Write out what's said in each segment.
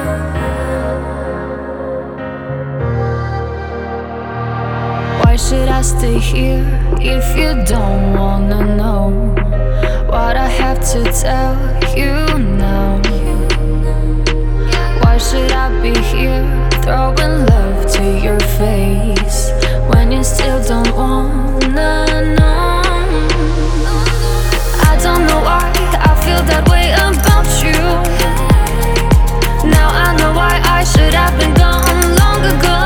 Why should I stay here if you don't wanna know what I have to tell you now? Why should I be here throwing love to your face when you still don't wanna know? I don't know why I feel that way about you. Now I know why I should have been gone long ago.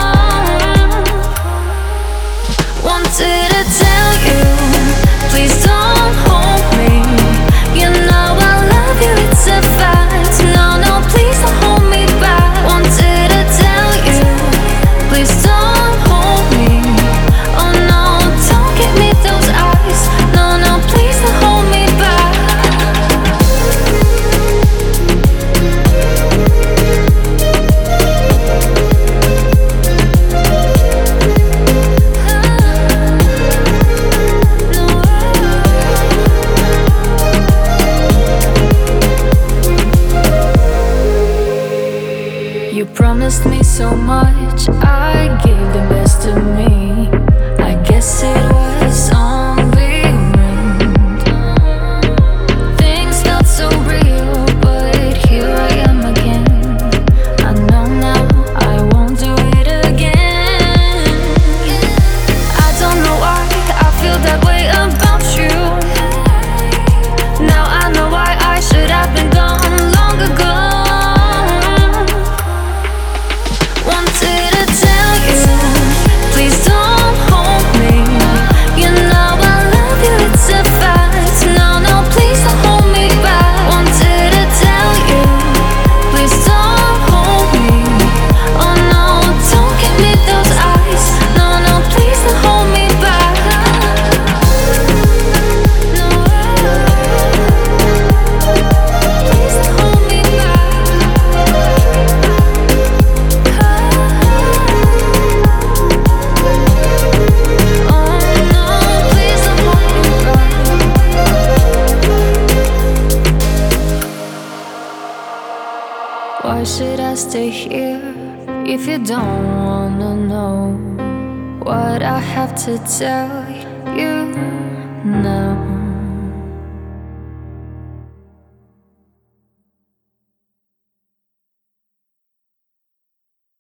Wanted to tell you, please don't hold me. You know I love you, it's a fact. No, no, please don't hold me back. Wanted to tell you, please don't hold me. Oh no, don't give me those eyes. No, no, please don't hold me back. You promised me so much, I gave the best of me. I guess it was only wind. Things felt so real, but here I am again. I know now I won't do it again. I don't know why I feel that way about you. Now I know why I should have been gone long ago. Wanted to tell you, please don't hold me. You know I love you, it's a fact. No, no, please don't hold me back. Wanted to tell you, please don't hold me. Oh no, don't give me those eyes. No, no, please don't hold me back. No, please don't hold me back. Why should I stay here if you don't wanna know what I have to tell